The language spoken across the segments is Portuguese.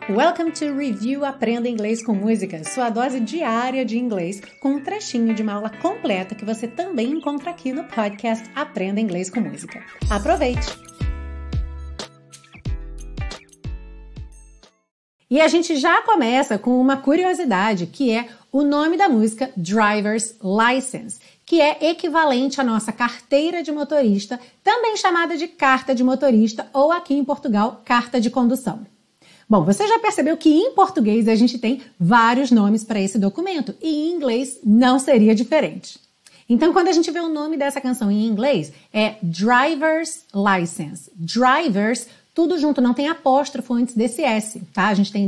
Welcome to Review Aprenda Inglês com Música, sua dose diária de inglês com um trechinho de uma aula completa que você também encontra aqui no podcast Aprenda Inglês com Música. Aproveite! E a gente já começa com uma curiosidade, que é o nome da música Driver's License, que é equivalente à nossa carteira de motorista, também chamada de carta de motorista ou aqui em Portugal, carta de condução. Bom, você já percebeu que em português a gente tem vários nomes para esse documento e em inglês não seria diferente. Então, quando a gente vê o nome dessa canção em inglês, é Driver's License. Drivers, tudo junto, não tem apóstrofo antes desse S, tá? A gente tem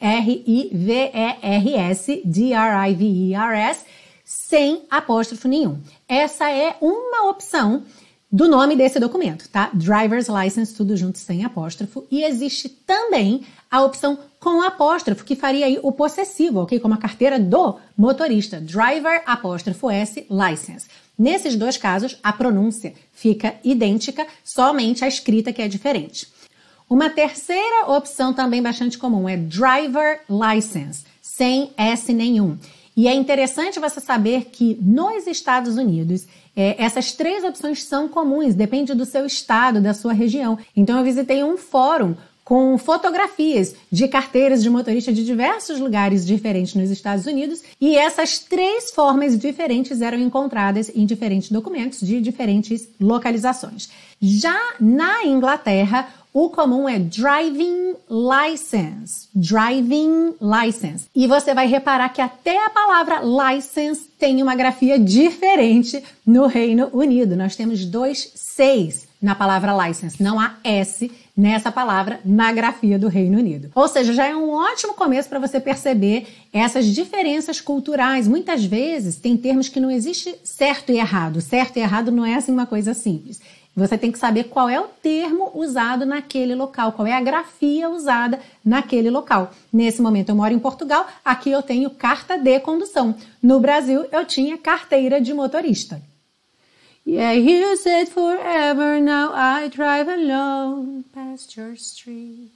D-R-I-V-E-R-S, D-R-I-V-E-R-S, sem apóstrofo nenhum. Essa é uma opção do nome desse documento, tá? Driver's License, tudo junto, sem apóstrofo. E existe também a opção com apóstrofo, que faria aí o possessivo, ok? Como a carteira do motorista. Driver, apóstrofo S, license. Nesses dois casos, a pronúncia fica idêntica, somente a escrita que é diferente. Uma terceira opção também bastante comum é Driver License, sem S nenhum. E é interessante você saber que nos Estados Unidos, essas três opções são comuns, depende do seu estado, da sua região. Então eu visitei um fórum com fotografias de carteiras de motorista de diversos lugares diferentes nos Estados Unidos e essas três formas diferentes eram encontradas em diferentes documentos de diferentes localizações. Já na Inglaterra, o comum é driving license. Driving license. E você vai reparar que até a palavra license tem uma grafia diferente no Reino Unido. Nós temos dois Cs na palavra license. Não há S nessa palavra na grafia do Reino Unido. Ou seja, já é um ótimo começo para você perceber essas diferenças culturais. Muitas vezes tem termos que não existe certo e errado. Certo e errado não é assim uma coisa simples. Você tem que saber qual é o termo usado naquele local, qual é a grafia usada naquele local. Nesse momento eu moro em Portugal, aqui eu tenho carta de condução. No Brasil eu tinha carteira de motorista. Yeah, you said forever, now I drive alone past your street.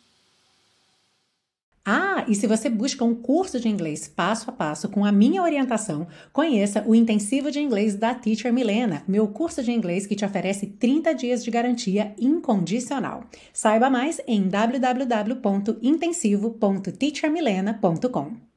Ah, e se você busca um curso de inglês passo a passo com a minha orientação, conheça o Intensivo de Inglês da Teacher Milena, meu curso de inglês que te oferece 30 dias de garantia incondicional. Saiba mais em www.intensivo.teachermilena.com.